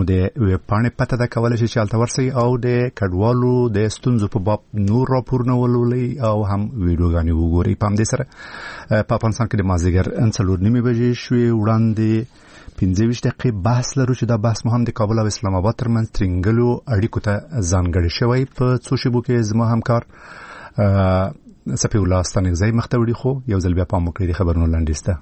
د ویبپاڼې پته ده کولی شي چې هلته ورسئ او د کډوالو د ستونزو په باب نور راپورونه ولولئ او هم ویډیوګانې وګورئ. په همدې سره په افغانستان کې د مازدیګر 4:30 بجې شوې. وړاندې 15 دقیقې بحث لرو چې دا بحث مو هم د کابل او اسلام آباد ترمنځ ترنګلو اړیکو ته ځانګړی شوی. په څو شیبو کې زما همکار صفی الله ستانکزی مخته وړي، خو یو ځل بیا پام وکړئ د خبرونو لنډیز ته.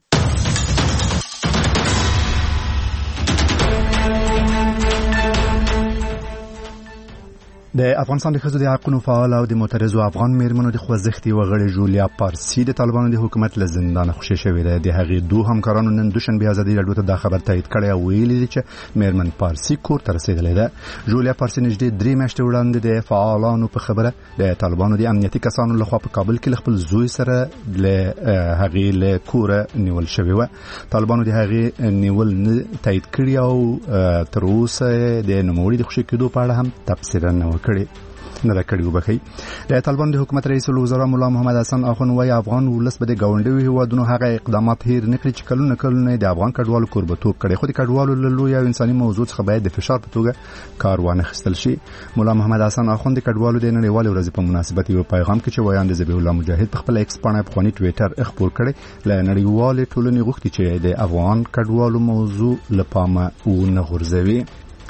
د افغانستان د ښځو د حقونو فعال او د معترضو افغان میرمنو د خوځښت یوه غړې جولیا پارسی د طالبانو د حکومت له زندانه خوشي شوې ده. د هغې دوه همکارانو نن دوشنبه ازادي راډیو ته دا خبر تایید کړی او ویلي دي چې میرمن پارسی کور ته رسېدلې ده. جولیا پارسی نږدې 3 میاشتې وړاندې د فعالانو په خبره د طالبانو د امنیتي کسانو لخوا په کابل کې خپل زوی سره له هغې له کوره نیول شوې وه. طالبانو د هغې نیول نه تایید کړي او تر اوسه د نوموړي د خوشي کېدو په اړه هم تبصره نه کړي وبخي. د طالبان د حکومت رئیس الوزرا مولا محمد حسن اخوند وايي افغان ولس به د ګاونډیو هیوادونو هغه اقدامات هیر نه کړي چې کلونه د افغان کډوالو کوربتوب کړي، خو د کډوالو له لوی او انساني موضوع څخه باید د فشار په توګه کار وانخیستل شي. مولا محمد حسن اخوند د کډوالو د نړیوالې ورځې په مناسبت یو پیغام کې چې وایي د ذبیح الله مجاهد په خپل ایکس باندې په ټوئیټر خبر کړي له نړیوالې ټولنې غوښتي چې د افغان کډوالو موضوع لپاره ونه غورځوي.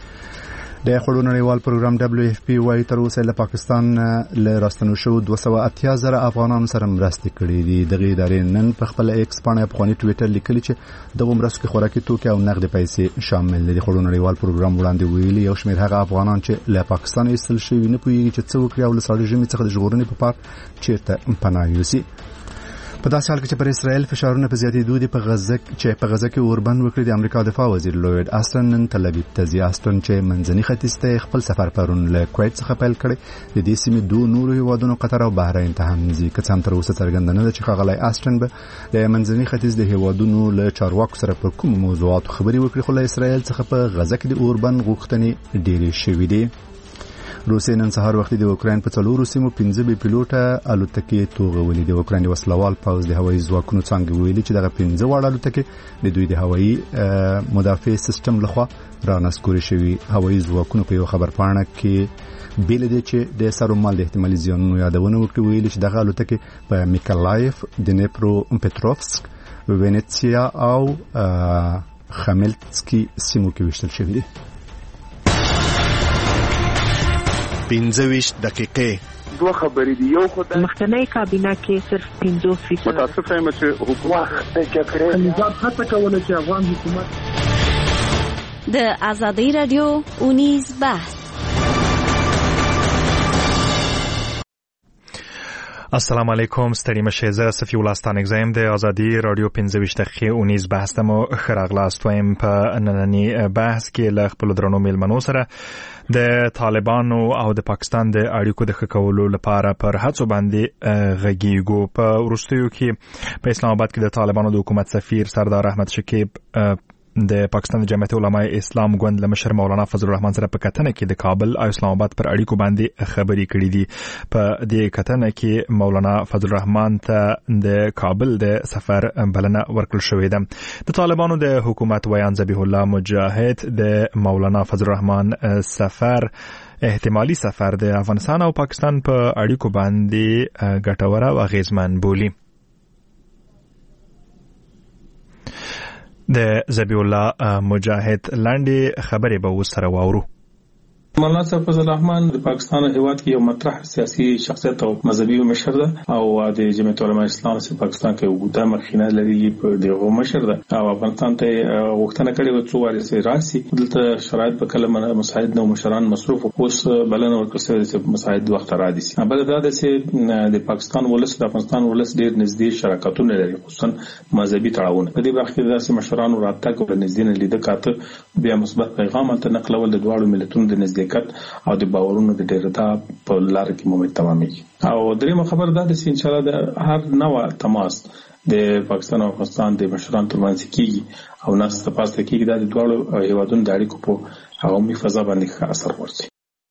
د خړو نړیوال پروګرام WFP وايي تر اوسه له پاکستان له راستنو شو 280,000 افغانانو سره مرستې کړې دي. دغه ادارې نن په خپل ایکس باندې په ټوئیټر لیکلي چې دغه مرستو کې خوراکي توکي او نقد پیسې شامل دي. د خړو نړیوال پروګرام وړاندې ویلي یو شمېر هغه افغانان چې له پاکستان ایستل شوي نه پوهیږي چې څه وکړي او له ساړه ژمي څخه د ژغورنې په پار چیرته پناه یوسي. په داسې حال کې چې پر اسرائیل فشارونه په زیاتېدو دي په غزه کې اوربند وکړي. د امریکا دفاع وزیر لوید آستن نن تل ابیب ته ځي. آستن چې منځني ختیځ ته خپل سفر پرون له کویت څخه پیل کړي، د دې سیمې دوه نورو هیوادونو قطر او بحرین ته هم ځي. که څه هم تر اوسه څرګنده نه ده چې ښاغلی آستن به د منځني ختیځ د هیوادونو له چارواکو سره پر کوم موضوعاتو خبرې وکړي، خو له اسرائیل څخه په غزه کې د اوربند غوښتنې ډېرې شوې دي. روسیې نن سهار وختي د اوکراین په 4 سیمو 15 بي پیلوټه الوتکې توغولې. د اوکراین وسلوال پوځ د هوایي ځواکونو څنګه ویلي چې دغه 15 وړ الوتکې د دوی د هوایي مدافع سیستم لخوا رانسکوري شوي. هوایي ځواکونو په یو خبرپاڼه کې بیل دي چې د سرومال د احتمالي زیانونو یادونه وکړي، ویلي چې دغه الوتکې په میکلایف، دنیپرو پټروفسک، وینیتسیا او خمیلتسکي سیمو کې وشتل شوي دي. 15 دقیقې دوه خبرې دي. یو خدای مخکنی کابینه کې صرف 50% متاسف یم چې حکومت نظام هڅه کوله چې افغان حکومت د ازادي رادیو اونیز بحث. السلام علیکم، ستړي مشه. زه صفی الله ستانکزی د ازادي رادیو 15 دقیقې اونیز بحث مو خراغلاست وایم. په نننی بحث کې له خپل درنو میلمنو سره د طالبانو او د پاکستان د اړیکو د ښه کولو لپاره پر هڅو باندې غږیږو. په وروستیو کې په اسلام آباد کې د طالبانو د حکومت سفیر سردار احمد شکیب د پاکستان د جمعیت علماء اسلام ګوند له مشر مولانا فضل الرحمن سره په کتنه کې د کابل او اسلام آباد پر اړیکو باندې خبرې کړې دي. په دې کتنه کې مولانا فضل الرحمن ته د کابل د سفر بلنه ورکړل شوې ده. د طالبانو د حکومت ویان ذبیح الله مجاهد د مولانا فضل الرحمن سفر احتمالي سفر د افغانستان او پاکستان په اړیکو باندې ګټور او اغیزمن بولي. د ذبیح الله مجاهد لاندې خبرې به وسره واورو. مولانا صاحب فضل الرحمن د پاکستان هیواد کې یو مطرح سیاسي شخصیت او مذهبي مشر ده او د جمعیت علماء اسلام په پاکستان کې وګړه مخینه لري په دغه مشر ده او افغانستان ته وختونه کړي و څو وارث راسي دلته شرایط په کلمه مساعد نو مشران مصروف اوس بلنه ورکړل چې مساعد وخت را دي. بل دا د د پاکستان ولس د افغانستان ولس ډیر نږدې شراکتونه لري، خصوصا مذهبي تړاوونه. په دې برخه کې داسې مشران رابطه کول نږدې نه لیدل کاته بیا مثبت پیغام ته نقلول د دواړو ملتونو د نږدې او د باورونو د ډیرتا په لار کې مومي تمامي. او درېمه خبر دا ده چې ان شاء الله د هر نوع تماس د پاکستان او افغانستان د مشرانو ترمنځ کیږي او ناس ته پاسته کیږي د دواړو هیوادونو د اړیکو په عمومي فضا باندې ښه اثر ورسي.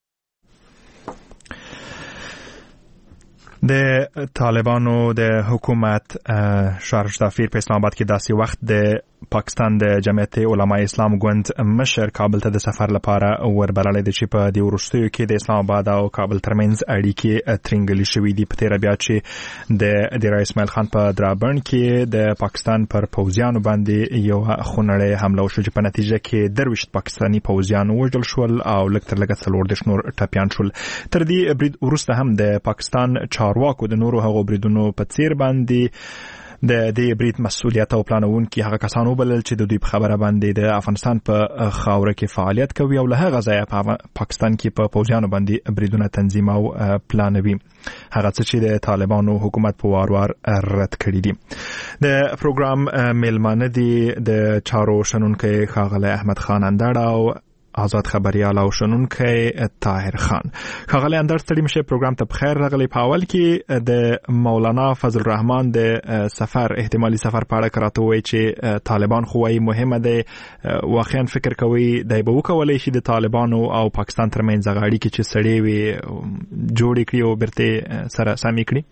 د طالبانو د حکومت شهر شتافیر په اسلام آباد کې داسې وخت د پاکستان د جمعیت علماء اسلام ګوند مشر کابل ته د سفر لپاره وربللی دی چې په دې وروستیو کې د اسلام آباد او کابل ترمنځ اړیکې ترنګلې شوې دي. په تېره بیا چې د رئیس اسماعیل خان په درابڼ کې د پاکستان پر پوځیانو باندې یو خونړۍ حمله وشوه چې په نتیجه کې 23 پاکستاني پوځیان وژل شول او لږ تر لږه 40 نور ټپیان شول. تر دې برید وروسته هم د پاکستان چارواکو د نورو هغو بریدونو په څیر باندې د دې برید مسؤلیت او پلانونکي هغه کسان وبلل چې د دوی په خبره باندې د افغانستان په خاوره کې فعالیت کوي او له هغه ځایه په پاکستان کې په پوځیانو باندې بریدونه تنظیم او پلانوي، هغه څه چې د طالبانو حکومت په وار رد کړی دي. د پروګرام میلمانه دي د چارو شنونکي ښاغلی احمد خان اندړ او آزاد خبریال او شنونکی طاهر خان. ښاغلی اندړ ستړي مشه، پروګرام ته بخیر راغلی. په اول کې د مولانا فضل الرحمن د سفر احتمالي سفر په اړه راته وایي چې طالبان خو وايي مهمه ده، واقعا فکر کوي دی به وکولی شي د طالبانو او پاکستان ترمنځ هغه اړیکې چې سړې وي جوړې کړي او بیرته سره سمې کړي؟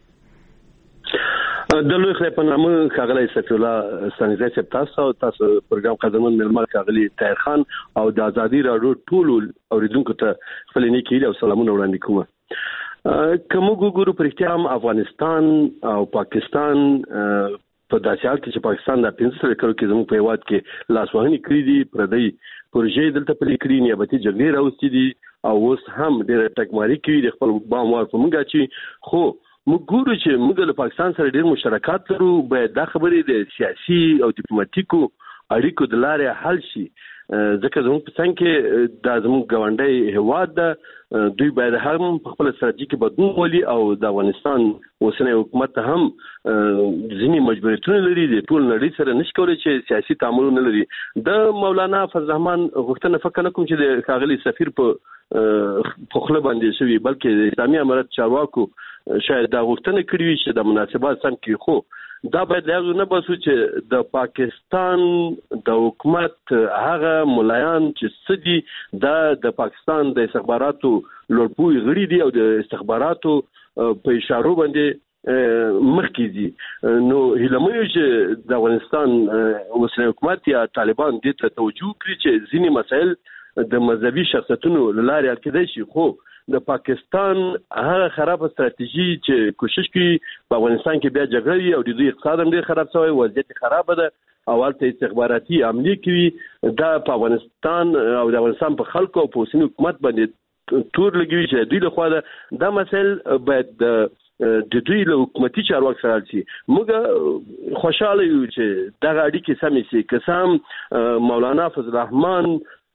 د لوی خدای په نامه ښاغلی صفي الله سنګزی صاحب تاسو پروګرام قدمون ململ ښاغلی طاهر خان او د ازادي راډیو ټولو اوریدونکو ته خپل نیکی او سلامونه وړاندې کوم. که موږ وګورو په رښتیا هم افغانستان او پاکستان په داسې حال کې چې پاکستان د 15 کلو کې زموږ په هېواد کې لاسوهنې کړي دي، پردۍ پروژې دلته پلې کړي، نیابتي جګړې راوستي دي او اوس هم ډېره ټکماري کوي د خپل بام وار په موږ چې خو موږ ګورو چې موږ له پاکستان سره ډېر مشترکات لرو. باید دا خبرې د سیاسي او ډیپلوماټیکو اړیکو د لارې حل شي، ځکه زموږ په څنګ کې دا زموږ ګاونډی هېواد ده، دوی باید هم په خپل ستراتیژیکي بدلون ولي او د افغانستان اوسنی حکومت هم ځینې مجبوریتونه لري، د ټول نړۍ سره نشي کولی چې سیاسي تعاملونه لري. د مولانا فضل الرحمن غوښتنه فکر نه کوم چې د ښاغلي سفیر په خوله باندې شوي، بلکې د اسلامي امارت چارواکو شاید دا غوښتنه کړې وي چې د مناسبات سم کړي، خو دا باید له نه باسو چې د پاکستان د حکومت هغه ملایان چې سدي د پاکستان د استخباراتو لوړپوړي غړي دي او د استخباراتو په اشارو باندې مخکې دي. نو هیله چې د افغانستان اوسنی حکومت یا طالبان دې ته توجه کړي چې ځینې مسایل د مذهبي شخصیتونو لارې حل کېدای شي، خو د پاکستان هغه خراب استراتیژي چې کوشش کوي په افغانستان کې بیا جګړه او د دوی اقتصاد هم ډېر خراب شوی، وضعیت خراب ده او هلته استخباراتي عملې کوي، دا په افغانستان او د افغانستان په خلکو او په اوسني حکومت باندې تور لګوي چې دوی لخوا دا مسایل باید د دوی له حکومتي چارواکو سره شي. موږ خوشاله یو چې دغه اړیکې سمې شي. که څه مولانا فضل الرحمن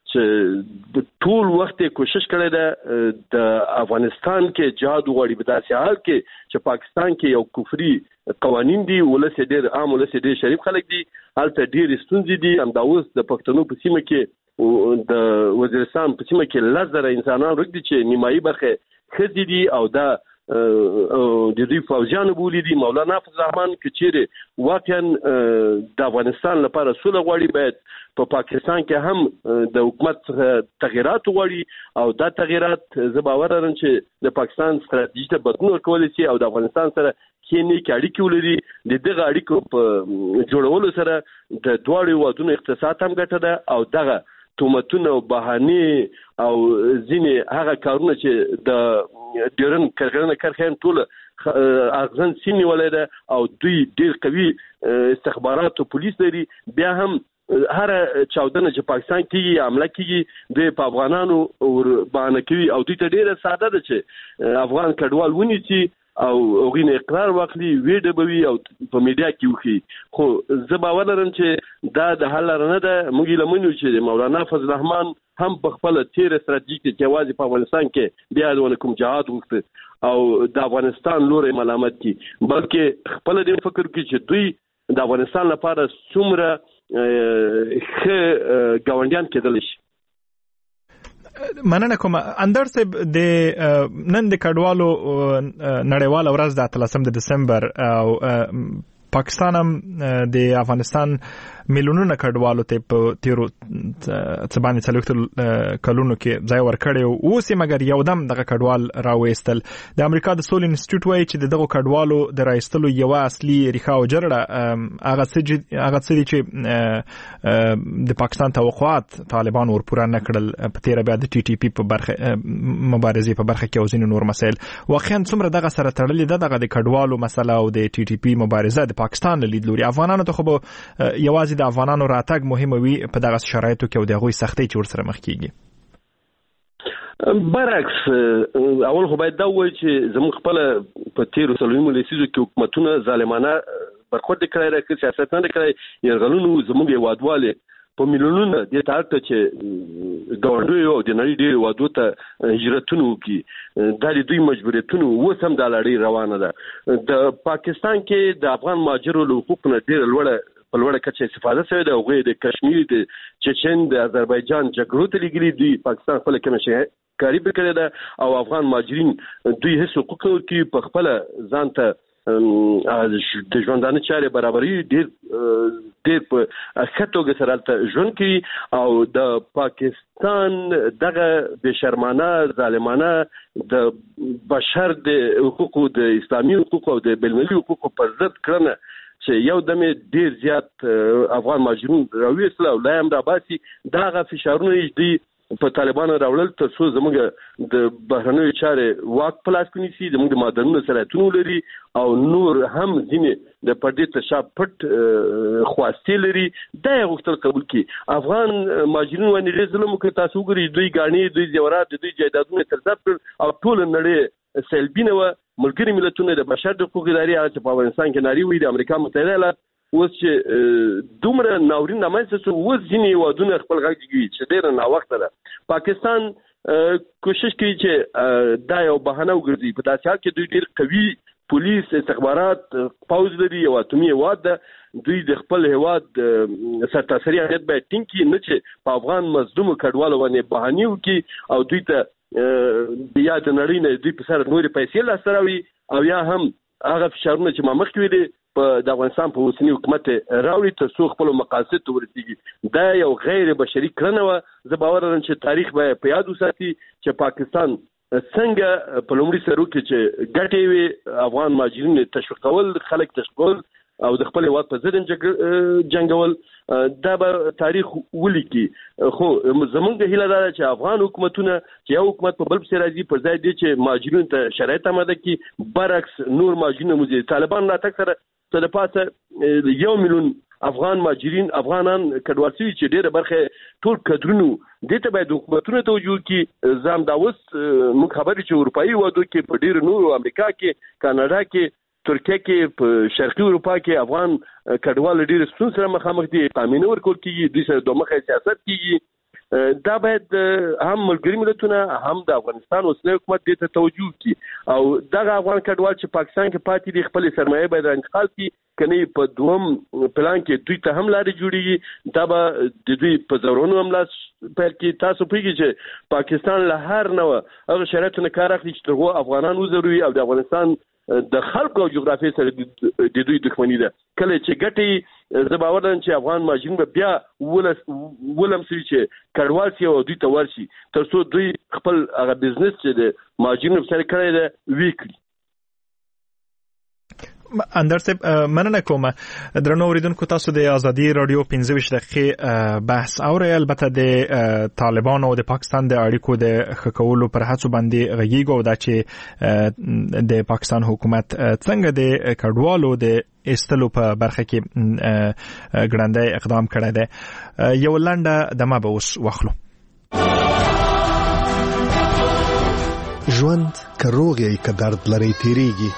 چې ټول وخت کوشش کړی ده د افغانستان کې جهاد وغواړي، په داسې حال کې چې پاکستان کې یو کفري قوانین دي، ولس ډېر عام، ولس ډېر شریف خلک دي، هلته ډېرې ستونزې دي. همدا اوس د پښتنو په سیمه کې د وزیرستان په سیمه کې 10,000 انسانان ورک دي چې نیمایي برخه ښځې دي او دا د دوی فوجیانو بولی دي. مولانا فضل الرحمن که چیرې واقعا د افغانستان لپاره سوله غواړي، باید په پاکستان کې هم د حکومت تغییرات غواړي او دا تغییرات زه باور لرم چې د پاکستان ستراتیژي ته بدلون ورکولی شي او د افغانستان سره کینې اړیکې ولري. د دغه اړیکو په جوړولو سره د دواړو هېوادونو اقتصاد هم ګټه ده او دغه تهمتونه او بهانې او ځینې هغه کارونه چې د ډیورن کرغه ټول اغزن سینې ولې ده او دوی ډیر قوي استخبارات او پولیس لري، بیا هم هر چاودنه چې پاکستان کې حمله کوي د افغانانو بهانه کوي او دوی ته ډیره ساده ده چې افغان کډوال ونیسي او غوښنه اقرار واخلي، ویډیو بوي او په میډیا کې وخی. خو زه باور لرم چې دا د حل نه ده. موږ لمنو چې مولانا فضل الرحمن هم په خپل تیر استراتیژیک چې واځي په افغانستان کې بیا د کوم جهاد وکړي او د افغانستان لوري ملامت کی، بلکې خپل دې فکر کوي چې دوی د افغانستان لپاره څومره ګاونډیان کېدل شي. مننه کوم. اندر صاحب، د نن د کډوالو نړیواله ورځ د 13 دسمبر او پاکستان هم د افغانستان میلیونونه کډوالو ته په تیرو څبانې څلوختو کلونو کې ځای ورکړی اوس مګر یو دم دغه کډوال راوېستل. د امریکا د سول انسټیټیوټ وایي چې دغه کډوالو د راایستلو یو اصلي ریښه او جرړه هغه څه دي چې د پاکستان توقعات طالبان ورپوره نه کړل په تیر بیا د ټي ټي پی په برخه مبارزې په برخه کې او ځینې نور مسایل. واقعا څومره دغه سره تړلې ده دغه د کډوالو مسله او د ټي ټي پی مبارزه د پاکستان له لید لوري؟ افغانانو ته خو یوازې د افغانانو راتګ مهم وي په دغه شرایطو کې او د هغوی سختۍ چې ورسره مخ کیږي. برعکس اول خو باید دا وایي چې زموږ خپل په تیرو څلوېښتو لسیزو کې حکومتونه ظالمانه برخورد کړی راکړي سیاست نه کړی یرغلونو زموږ هیوادوالې په میلیونونو د تارته چې ګاونډیو او د نړۍ ډېر وادو ته هجرتونه وکړي دا د دوی مجبوریتونه اوس هم د لړۍ روانه ده. د پاکستان کې د افغان مهاجرو له حقوقو نه ډېره لوړه په لوړه کچه استفاده شوې ده. هغوی د کشمیر د چچن د آذربایجان جګړو ته لګلي دي دوی پاکستان خپل کمه کاری کړی ده او افغان مهاجرین دوی هیڅ حقوق ورکړي په خپل ځان ته د ژوندانه چارې برابري ډېر په ښه توګه سره ته ژوند کوي او د پاکستان دغه بشرمانه ظالمانه د بشر د حقوقو د اسلامي حقوقو او د بین‌المللي حقوقو پر ضد کړنه چې یو دمه ډېر زیات افغان مهاجرین راوېستل او لا هم راباسي دغه فشارونه دي په طالبانو راوړل تر څو زموږ د بهرنیو چارې واک په لاس کې نیسي زموږ د معدنونو سرحدونه لري او نور هم ځینې د پردې تر شا پټ خواستې لري دا یې غوښتل قبول کړي. افغان مهاجرین باندې ډېر ظلم وکړ. تاسو وګورئ دوی ګاڼې دوی زیورات دوی جایدادونه تر ضبط کړل او ټول نړۍ سلبینه و. ملګري ملتونه د بشر د حقوقو ادارې چې په افغانستان کې ناری وي د امریکا متحده ایالات اوس چې دومره ناورین رامنځته شو اوس ځینې هیوادونه خپل غږ جګوي چې ډېره ناوخته ده. پاکستان کوشش کوي چې دا یو بهانه وګرځي په داسې حال کې دوی ډېر قوي پولیس استخبارات پوځ لري یو اتومي هیواد ده. دوی د خپل هیواد سرتاسري امنیت باید ټینګ کړي نه چې په افغان مظلومو کډوالو باندې بهانې وکړي او دوی ته بیا د نړۍ نه دوی په سر نورې پیسې لاسته راوړي او یا هم هغه فشارونه چې ما مخکې ویلي په د افغانستان په اوسني حکومت راوړي تر څو خپل مقاصد ته ورسیږي. دا یو غیر بشري کړنه وه. زه باور لرم چې تاریخ به په یاد وساتي چې پاکستان څنګه په لومړي سرو کې چې ګټې وي افغان مهاجرین تشویقول خلک تشویقول او د خپل هیواد په ضد جنګول دا به تاریخ ولیکي. خو زمونږ هیله ده چې افغان حکومتونه چې یو حکومت په بل پسې راځي پر ځای دی چې مهاجرینو ته شرایط آماده کړي برعکس نور مهاجرین موزي طالبان راتګ سره څه د پاسه 1 میلیون افغان مهاجرین افغانان کډوال شوي چې ډېره برخه ټول کډرونو دې ته باید حکومتونه توجه کړي. زم دا اوس موږ خبرې چې اروپایي هیوادو کې په ډېرو نورو امریکا کې کاناډا کې ترکیه کې په شرقي اروپا کې افغان کډوال ډېر ستونزې سره مخامخ دي. قانون ورکول کېږي دوی سره دوه مخه سیاست کېږي. دا باید هم ملګري ملتونه هم د افغانستان اوسنی حکومت دې ته توجه کړي او دغه افغان کډوال چې پاکستان کې پاتې دي خپل سرمایه باید انتقال کړي کني په دوم پلان کې دوی ته هم لارې جوړیږي. دا به د دوی په زورونو هم لاس پیل کې تاسو پیږي چې پاکستان له هر نوع هغه شرایطو نه کار اخلي چې دغه افغانان وزروي او د افغانستان د خلکو او جغرافیې سره د دوی دښمنی ده. کله چې ګټي زه باور لرم چې افغان مهاجرین به بیا ولم سي چې کډوال شي او دوی ته ورشي تر څو دوی خپل هغه بزنس چې د مهاجرینو سره کړی دی وکړي. اندر صاحب مننه کوم. درنو اوریدونکو تاسو د ازادي رادیو 15 دقیقې بحث اورئ. البته د طالبان او د پاکستان د اړیکو د خکولو پر هڅو باندې غږیږو دا چې د پاکستان حکومت څنګه د کډوالو د استلو په برخه کې ګړندی اقدام کړی دی. یو لنډه دمه به اوس واخلو. ژوند که روغ یې که درد لري تیریږي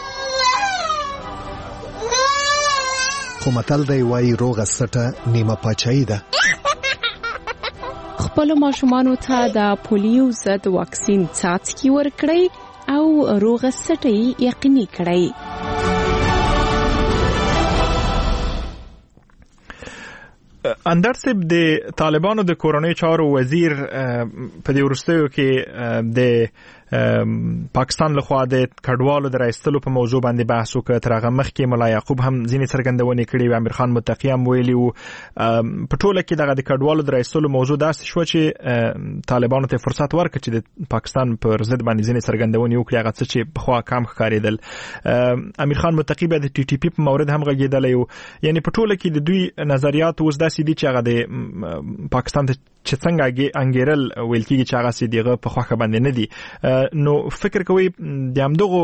خو متل دی وایي روغه سټه نیمه پاچاهي ده. خپلو ماشومانو ته د پولیو ضد واکسین څاڅکي ورکړئ او روغه سټه یې یقیني کړئ. اندر صاحب د طالبانو د کورنۍ چارو وزیر په دې وروستیو کې د پاکستان له خوا د کډوالو د راایستلو په موضوع باندې بحث وکړ. تر هغه مخکې ملا یعقوب هم ځینې څرګندونې کړې وې. امیر خان متقی هم ویلي وو په ټوله کې دغه د کډوالو د راایستلو موضوع داسې شو چې طالبانو ته فرصت ورکړ چې د پاکستان پر ضد باندې ځینې څرګندونې وکړي، هغه څه چې پخوا کم ښکارېدل. امیر خان متقی به د ټي ټي پی په مورد هم غږېدلی و. یعنی په ټوله کې د دوی نظریات اوس داسې دي چې هغه د پاکستان ته چې څنګه انګیرل ویل کېږي چې هغه سي دغه په خوښه باندې نه دي. نو فکر کوي د همدغو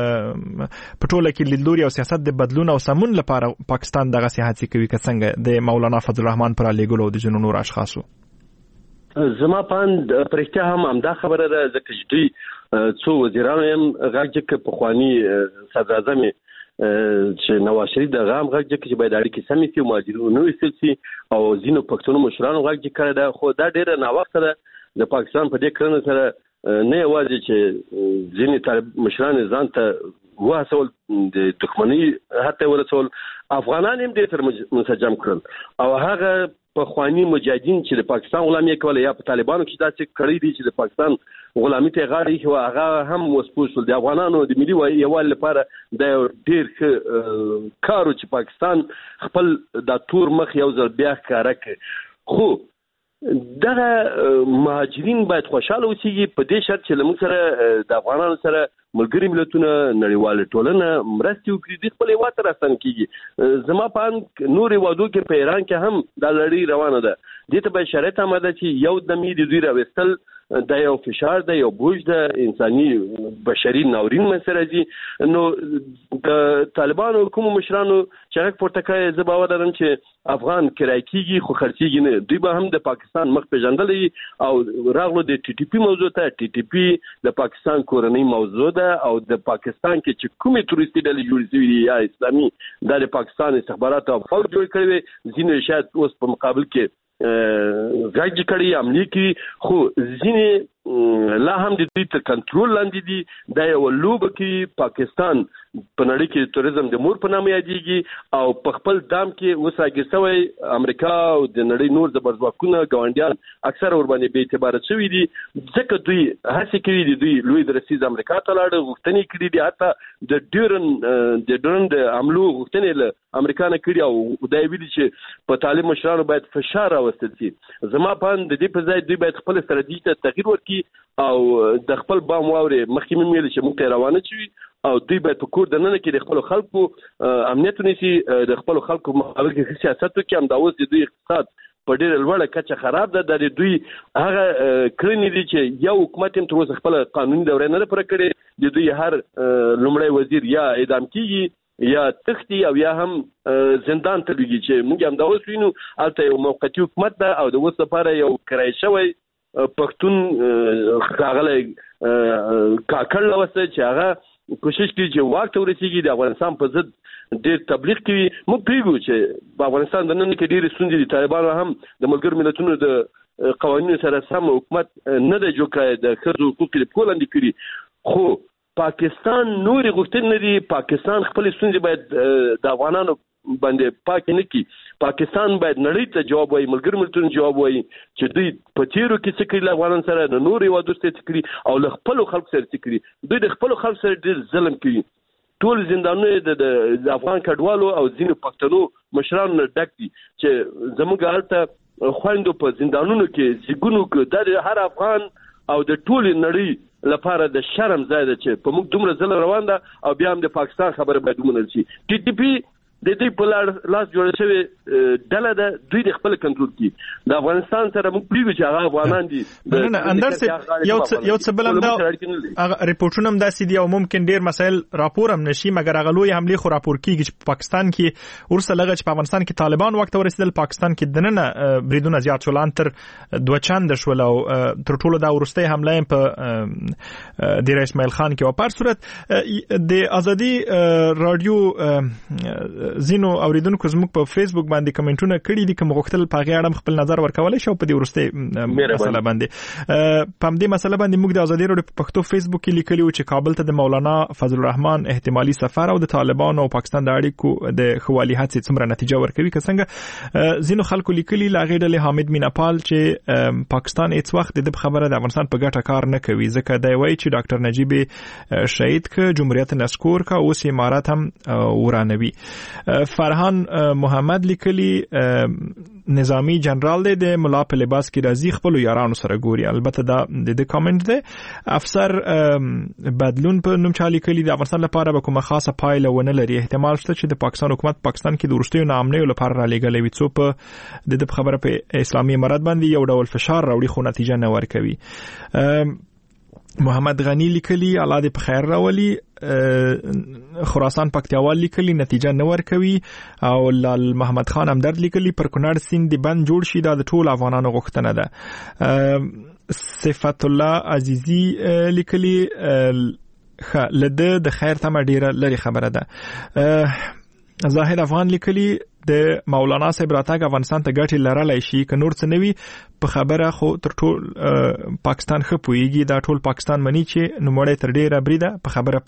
په ټوله کې لیدلوري او سیاست د بدلون او سمون لپاره پاکستان دغه سیاحت کوي که څنګه د مولانا فضل الرحمن پر علیګلو د جنونو نور اشخاصو. زما پاند پرختیا هم همدا خبره ده، ځکه چې دوی څو وزیرانو هم غږ کې پخوانی صدر اعظم چې نواز شریف د غام غږ چې باید اړیکې سمې شي، مهاجرینو نو ایستل شي، او ځینو پښتون مشرانو غږ کړی ده. خو دا ډیره ناوخته ده د پاکستان په دې کړنه سره، نه یوازې چې ځینې مشران ځان ته وهڅول د دښمنۍ حتی ورسول، افغانان هم دې سره منسجم کړل، او هغه پخوانی مجاهدین چې د پاکستان غلامي کوله یا په طالبانو کې داسې کړی دي چې د پاکستان غلامي ته غاړه ایښې، هغه هم وسپوس شول. د افغانانو د ملي یووالي لپاره د ډېر ښه کار و چې پاکستان خپل د تور مخ یو ځل بیا ښکاره کړي. خو دغه مهاجرین باید خوشاله اوسېږي په دې شرط چې له موږ سره د افغانانو سره ملګري ملتونه، نړیواله ټولنه مرستې وکړي، دوی خپل هېواد ته راستانه کېږي. زما په اند نور هېوادو کې په ایران کې هم دا لړۍ روانه ده. دې ته باید شرایط آماده چې یو دم یې د دوی راوستل دا یو فشار ده، یو بوج ده، انساني بشري ناورین منځته راځي. نو د طالبانو کومو مشرانو چې غږ پورته کړی، زه باور لرم چې افغان کرایه کېږي خو خرڅېږي نه. دوی به هم د پاکستان مخ پېژندلی او راغلو د ټي ټي پي موضوع ته. ټي ټي پي د پاکستان کورنۍ موضوع ده، او د پاکستان کې چې کومې تورستي ډلې جوړې شوي دي یا اسلامي، دا د پاکستان استخباراتو او فوج جوړ کړی وي. ځینې شاید اوس په مقابل کې غږ کړي عملي کړي، خو ځینې لا هم د دوی تر کنټرول لاندې دي. دا یو لوبه کې پاکستان په نړۍ کې توریزم د مور په نامه یادېږي، او په خپل دام کې اوس راګیر شوی امریکا او د نړۍ نور زبرځواکونه ګاونډیان اکثره ورباندې بې اعتباره شوي دي، ځکه دوی هڅې کړي دي. دوی لوی درسیز امریکا ته لاړه، غوښتنې کړي دي، حتی د ډیورنډ حملو غوښتنې له امریکا نه کړي، او دا یې ویلي چې په طالب مشرانو باید فشار راوستل شي. زما په اند د دې په ځای دوی باید خپل ستراتیژي ته تغییر ورکړي، او د خپل بام واورې مخکې مې ویل چې موږ ته روانه شي، او دوی باید په کور دننه کې د خپل خلکو امنیت ونیسي، د خپل خلکو مقابل کې سیاست وکړي. همدا اوس د دوی اقتصاد په ډېره لوړه کچه خراب ده. د دوی هغه کړنې دي چې یو حکومت هم تر اوسه خپل قانوني دوره نه ده پوره کړې. د دوی هر لومړی وزیر یا اعدام کیږي یا تختی او یا هم زندان ته لږي، چې موږ هم دا اوس وینو هلته یو موقتي حکومت ده، او د اوس لپاره یو کرایه شوی پښتون ښاغلی کاکړ لوسته چې هغه کوشش کوي چې واک ته ورسېږي، د افغانستان په ضد ډېر تبلیغ کوي. موږ پوهېږو چې په افغانستان د نن کې ډېرې ستونزې دي. طالبانو هم د ملګرو ملتونو د قوانینو سره سم حکومت نه دی جوړ کړی، د ښځو حقوق یې پښو لاندې کړي. خو پاکستان نورې غوښتنې نه دي. پاکستان خپلې ستونزې باید د افغانانو باندې پاک نه کی. پاکستان باید نړۍ ته جواب وایي، ملګرو ملتونو جواب وایي چې دوی په تیرو کې څه کړي له افغانانو سره، د نورو هېوادو سره څه کړي، او له خپلو خلکو سره څه کړي. دوی د خپلو خلکو سره ډېر ظلم کوي. ټول زندانونه د افغان کډوالو او ځینو پښتنو مشرانو نه ډک دي، چې زموږ هلته خویندو په زندانونو کې زیږون وکړو. دا د هر افغان او د ټولې نړۍ لپاره د شرم ځای ده چې په موږ دومره ظلم روان ده، او بیا هم د پاکستان خبره باید ومنل شي. ټي ټي پي د دوی په لاس جوړه شوې ډله ده، دوی د خپل کنټرول کې د افغانستان سره موږ پوهېږو چې هغه افغانان دي. یو څه بل هم دا ریپورټونه هم داسې دي، او ممکن ډېر مسایل راپور هم نشي، مګر هغه لویې حملې خو راپور کېږي چې په پاکستان کې وروسته لږه چې په افغانستان کې طالبان واک ته ورسېدل، پاکستان کې دننه بریدونه زیات شول، ان تر 2 چنده شول، او تر ټولو دا وروستۍ حمله یې په دیر اسماعیل خان کې و. په هر صورت د ازادي راډیو زینو اوریدونکو زموږ په فیسبوک باندې کمنټونه کړي دي، کوم غوښتل په غي اړه خپل نظر ورکولای شو په دې ورسته مسله باندې. په دې مسله باندې موږ د ازادي راډیو په پښتو فیسبوک کې لیکلي و چې کابل ته د مولانا فضل الرحمن احتمالي سفر او د طالبانو او پاکستان د اړیکو د خوالي هڅې څومره نتیجه ورکوي. که څنګه زینو خلکو لیکلي لاغې ډلې حامد میناپال چې پاکستان هیڅ وخت د خبره د افغانستان په ګټه کار نه کوي، ځکه دا وایي چې ډاکټر نجیب شهید ک جمهوریت نسکور کا اوس امارات هم ورانوي. فرحان محمد لیکلی نظامی جنرال دی د ملا په لباس کې راځي خپل یارانو سره ګوري. البته دا د کامنټ دی. افسر بدلون په نوم چالي کلی د افغانستان لپاره به کومه خاصه پایله ونه لري. احتمال شته چې د پاکستان حکومت پاکستان کې د ورستیو نامنیو لپاره را لېږلې وي څو په د خبره په اسلامي امارات باندې یو ډول فشار راوړي خو نتیجه نه ورکوي. محمد غنی لیکلی الله دې په خیر راولي. خراسان پکتیاوال لیکلی نتیجه نه ورکوي. او لال محمد خان همدرد لیکلی پر کونړ سیند بند جوړ شي دا د ټول افغانانو غوښتنه ده. صفت الله عزیزی لیکلی لده د خیر تمه ډیره لري خبره ده. زاهد افغان لیکلی د مولانا صاحب راتګ افغانستان ته ګټه لرلای شي که نور څه نوي په خبره خو تر ټول پاکستان خو پويږي دا ټول پاکستان مني چې نومړی تر ډیره بریده په خبره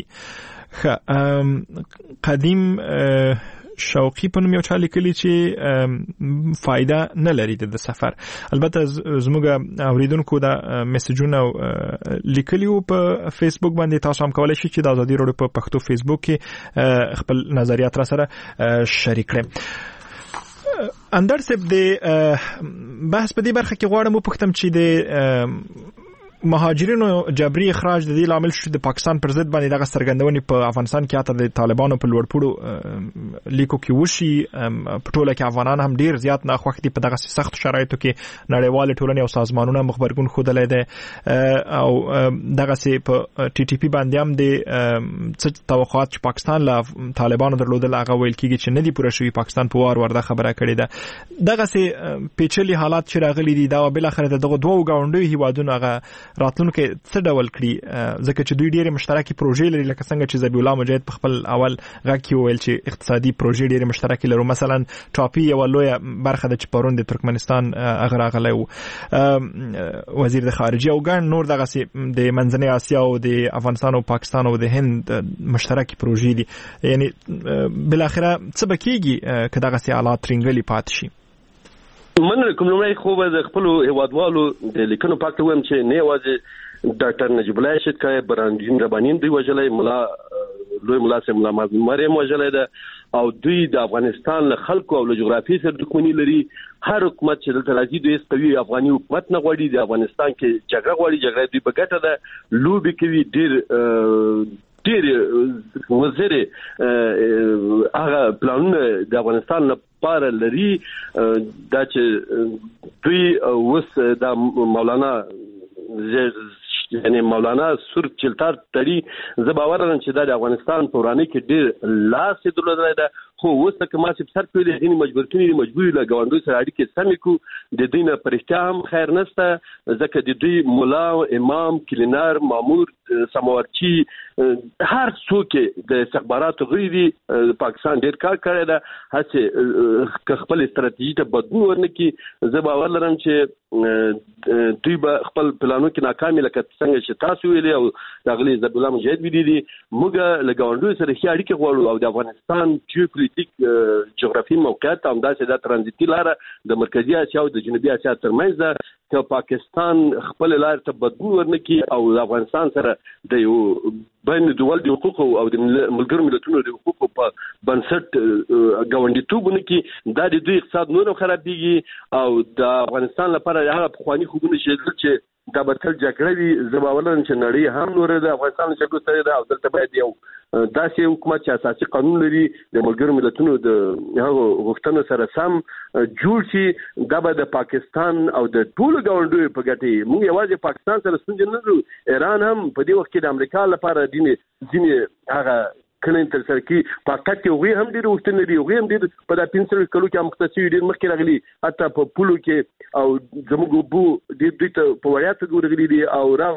پويږي. قدیم شوقي په نوم یو چا لیکلی چې فائدہ نه لري د سفر. البته زموږ اوریدونکو دا میسجونه لیکلی او په فیسبوک باندې تاسو هم کولای شئ چې د ازادي راډیو په پښتو فیسبوک کې خپل نظریات را سره شریک کړئ. اندر سب د بحث په دې برخه کې غواړم وپوښتم چې د مهاجرینو جبري اخراج د دې لامل شو د پاکستان پر ضد باندې دغه څرګندونې په افغانستان کې اته د طالبانو په لوړپوړو لیکو کې وشي. په ټوله کې افغانان هم ډیر زیات ناخوښ دي په دغه سخت شرایطو کې. نړیوال ټولنې او سازمانونه مخبرګون خودلې ده او دغه سي په ټي ټي پی باندې هم د څه توقعات چې پاکستان له طالبانو درلودل هغه ویل کیږي چې نه دي پوره شوی. پاکستان په وار ورده خبره کړې ده. دغه سي پیچلي حالات چې راغلي دي دا بل اخر دغه دوه غونډوي هیوادونو هغه راتلونکو څه ډول کړي ځکه چې دوی ډېرې مشترکې پروژې لري لکه څنګه چې ذبیح الله مجاهد په خپل اول غږ کې وویل چې اقتصادي پروژې ډېرې مشترکې لرو. مثلا ټاپي یو لویه برخه د چپرون د ترکمنستان هغه راغلی و وزیر د خارجه او ګڼ نور دغه د منځنۍ اسیا او د افغانستان او پاکستان او د هند مشترکې پروژې دي. یعنی بل اخره څه بکیږي که دغه سي حالات ترنګلي پات شي. من کوم لومړی خو به د خپل هیوادوالو د لیکنو پاک ته وایم چې نه یوازې ډاکټر نجیب الله شهید کای برانجین ربانین دی وجلای مولا لوی مولا سه مولا مریم وجلای ده او دوی د افغانستان له خلکو او له جغرافیې سره دښمنی لري. هر حکومت چې دلته راځي دوی قوي افغاني حکومت نه غواړي. د افغانستان کې جګړه غواړي. جګړه دوی په ګټه ده لوبي کوي. ډېر وزیر هغه پلانونه د افغانستان لپاره لري دا چې دوی اوس د مولانا یعنی مولانا سور چلتار تړي زه باور لرم چې د افغانستان په ورانه کې ډېر لاس درلودل ده. خو اوس که ما چې سر په دې مجبوري له ګاونډي سره اړیکې سمې کو د دینه پرشته هم خیر نشته ځکه د دوی مولا امام کلینر مامور سماورچی هر څوک د استخباراتو غړي دي. پاکستان ډېر کار کړی ده هڅه خپل استراتیژي ته بدلون ورنکړي. زه باور لرم چې دوی به خپل پلانونو کې ناکامي لکه څنګه چې تاسو ویلي او دغلی ذبیح الله مجاهد ویلي دي. موږ له ګاونډیو سره ښه اړیکې غواړو او د افغانستان جیوپولیټیک جغرافي موقعیت هم داسې د ترانزیتي لاره د مرکزی اسیا او د جنوبي اسیا ترمنځ ده چې پاکستان خپل لار ته بدلون ورنکړي او د افغانستان سره د یو بین دول د حقوقو او د ملګرو ملتونو د حقوقو په بنسټ ګاونډیتوب کې دا د دوی اقتصاد نور خرابېږي او د افغانستان لپاره هغه پخوانی خوبونه چې دا بتل جګړه وي. زه باور لرم چې نړۍ هم نور د افغانستان جګړو سره ده او دلته باید یو داسې حکومت چې اساسي قانون لري د ملګرو ملتونو د هغو غوښتنو سره سم جوړ شي. دا به د پاکستان او د ټولو ګاونډیو په ګټه. موږ یوازې پاکستان سره ستونزې نه لرو. ایران هم په دې وخت کې د امریکا لپاره ځینې هغه کله تر سره کې پاکټ یو هم ډیر وختونه لري. یو هم ډیر په د 500 کلو کې مختصي ډیر مخکې راغلي حتی په پولو کې او زموږ بو د دې ته په وړیا ته ګورغلي دي او راغلو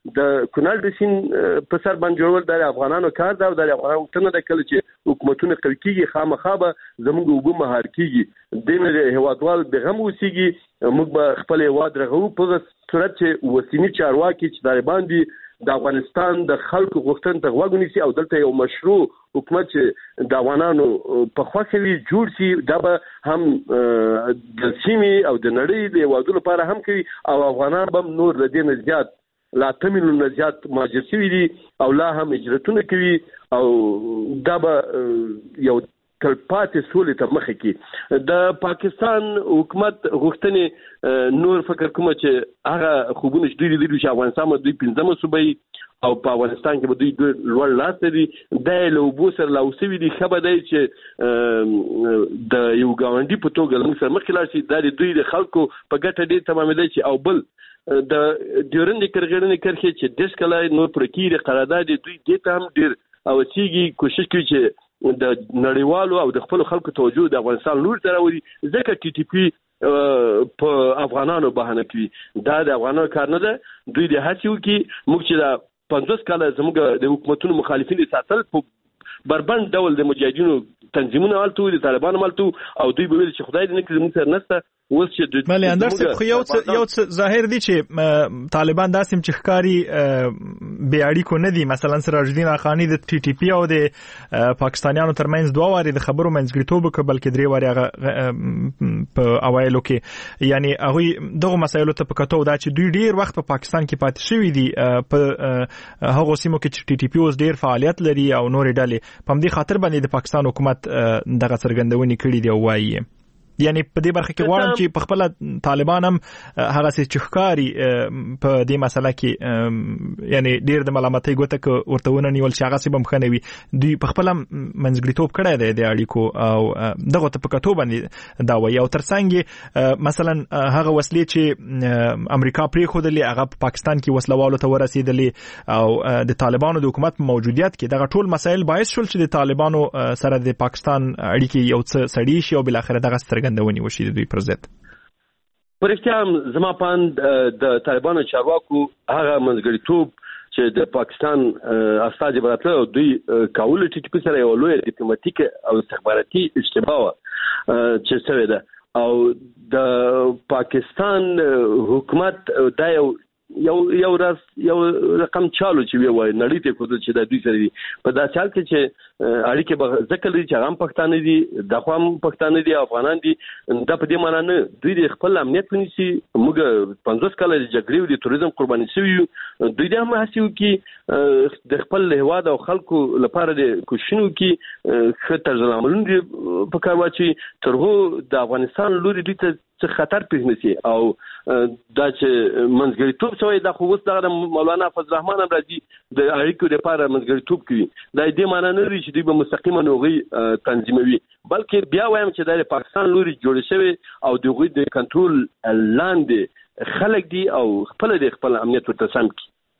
د کونړ د سین په سر باندې جوړول د افغانانو کار دا او د افغانانو څنګه د کله چې حکومتونه قوي کیږي خامخا به زموږ وګړو مهار کیږي د هوادوال بغم وسیږي موږ به خپل هواد رغو په صورت چې وسیمي چارواکي چې طالبان دي د افغانستان د خلکو غوښتنې ته غوږ ونیسي او دلته یو مشروع حکومت چې د افغانانو په خوښه وي جوړ شي دا به هم د سیمې او د نړۍ د هیوادونو لپاره هم کوي او افغانان به نور له دې نه زیات لا تمنو زیات مهاجر شوي دي او لا هم هجرتونه کوي او دا به یو تلپاتې سولې ته مخه کی د پاکستان حکومت غوښتنې نور فکر کوم چې هغه خوبونه چې دوی چې افغانستان دوی 15 صوبې او په افغانستان کې به دوی لوړ لاس لري د لوبو سره لاوسوي دي خبر دی چې د یو ګاونډي په توګه موږ سره مخ لاړ شي د دوی د خلکو په ګټه دي تمامېدل چې او بل د ډیورند کرغړنې کرخه چې د سکلای نور پرکیره قرارداد دوی د ته هم ډیر او چیږي کوشش کوي چې د نړیوالو او د خپل خلکو توجه د افغانستان لور ته راوړي ځکه ټي ټي پی په افغانانو بهانه کوي دا د افغانانو کار نه ده دوی د هڅو کې موږ چې د 50 کال زموږ د حکومتونو مخالفین ساتل په بربند ډول د مجاهدینو تنظیمونه حالتو د طالبانو مالتو او دوی به ویل چې خدای دې نه کړي موږ سره نشته اوس چې ملي اندر څه یو ظاهر دي چې طالبان داسم چې ښکاری بي اړیکو نه دي مثلا سراج الدین اخانی د ټي ټي پی او د پاکستانیانو ترمنځ دوه واري د خبرو منځګړیتوب کبل کې درې واري په اوایلو کې یعنی هغه دغه مسایلو ته پکاتو دا چې دوی ډیر وخت په پاکستان کې پاتې شوی دي په هغه سیمو کې چې ټي ټي پی اوس ډیر فعالیت لري او نور ډلې په دې خاطر باندې د پاکستان حکومت دغه څرګندونې کړې دی وایي یعنی په دې برخه کې غواړم چې په خپل طالبان هم هغه څه چخکاری په دې مسله کې یعنی ډیر د ملامتۍ ګوته ورته ونیول چې هغه سبب خنوي دوی په خپل منځګړیتوب کړی دی د اړیکو او دغه ته په کتو باندې دا وایي او ترڅنګ مثلا هغه وسلې چې امریکا پرې خودلې هغه په پاکستان کې وسلوالو ته ورسېدلې او د طالبانو د حکومت موجودیت کې دغه ټول مسایل باعث شول چې د طالبانو سره د پاکستان اړیکې یو څه سړي شي او بل اخر دغه څرګندونې وشي د دوی پر ضد پرېښتیا زما پاند د طالبانو چارواکو هغه منځګړیتوب چې د پاکستان استازي براتله دوی کول ټي ټي پی سره یو لوی ډیپلوماټیک او استخباراتي اشتباه چې شوی ده او د پاکستان حکومت دا یو رقم چالو چې وایي نړۍ ته کوته چې د دوی سره دي په دا چال کې چې اړیکې به ځکه لري چې هغه پښتانه دي د خپل پښتانه دي افغانان دي دا په دې معنی نه دوی د خپل امنیت پنيسي موږ 50 کال د جګړې او د توریزم قرباني شوی دوی د هم هڅو کې د خپل هواد او خلکو لپاره د کوششونو کې خطر زلاملون دي په کار واچي ترغه د افغانستان لوري دوی ته خطر پیښنسي او دا چې منځګړیتوب شوی دا خو اوس د مولانا فضل الرحمن راځي د اړیکو لپاره منځګړیتوب کوي دا دې معنی نه لري چې دوی به مستقیما نوغي تنظیموي بلکې بیا وایم چې د پاکستان لوري جوړ شوی او دغه د کنټرول لاندې خلک دي او خپل امنیت ورته سم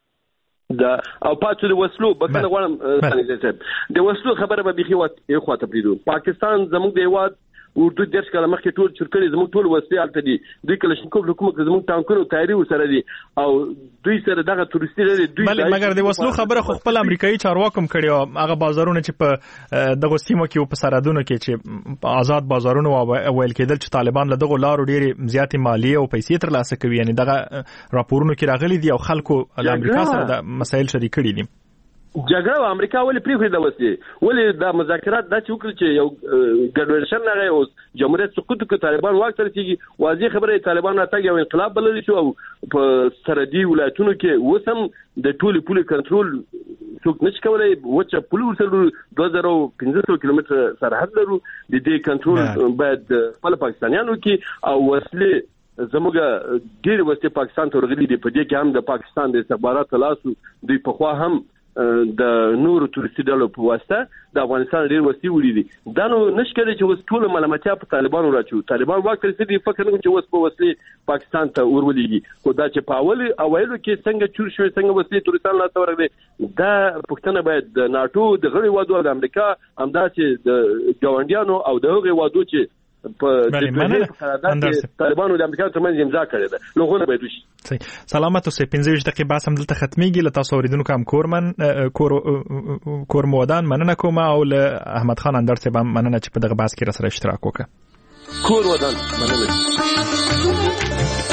کی دا او پاتې د وسلو بکنه غواړم د وسلو خبره به بيخي یو خواته پریدو پاکستان زموږ د هواد اردو درس کله مخکې ټول چرکړي زموږ ټول وسلې الته دي دوی کلشنکوف حکومت زموږ ټانکونو تایری سره دي او دوی سره دغه تورستي لري دوی مګر د وسلو خبره خو خپل امریکایي چارواکم کړي هغه بازارونه چې په دغه سیمو کې په سرحدونو کې چې آزاد بازارونه ویل کېدل چې طالبان له دغه لارو ډېری زیاتې مالیه او پیسې ترلاسه کوي یعنی دغه راپورونه کې راغلي دي او خلکو له امریکا سره د مسایل شریک کړي دي جګړه او امریکا ولې پریخي د وسلې ولې د مذاکرات د چوکل چې یو ګډوډ نه او جمهوریت سقوط کې طالبان واک تر کېږي واضح خبره طالبان اتګ یو انقلاب بلل شو او په سرحدي ولایتونو کې وسم د ټولي پولي کنټرول څوک نشي کولای وچه پولي سره 2500 کیلومتر سرحد لرو د دې کنټرول باید خپل پاکستانیانو کې او وسلې زموږ ډېر وسته پاکستان ته ورغلي دي په دې کې هم د پاکستان د استخباراتو لاسو دوی په خوا هم د نور تورستي ډلو په واسطه د افغانستان ډېر وسیله ولیدي دا نو نشکره چې وس ټول ملامتیا په طالبانو راچو طالبان واک تر دې فکر نه چې وس په وسیله پاکستان ته ورولېږي خو دا چې په اوایلو کې څنګه چور شوی څنګه وسیله تورستان لا تورغلي دا پښتنه باید د ناتو د غړي وادو د امریکا همداسې د ګاونډیانو او د هغه وادو چې طالبانو د امریکا ترمنځ امضا کړې ده لغونه باید وشي. سلامت اوسئ. 15 دقیقې بحث هم دلته ختميږي. له تاسو اوریدونکو هم کور مودان مننه کوم او له احمد خان اندر څخه مننه چې په دغه بحث کې را سره اشتراک وکړ. کور ودان مننه.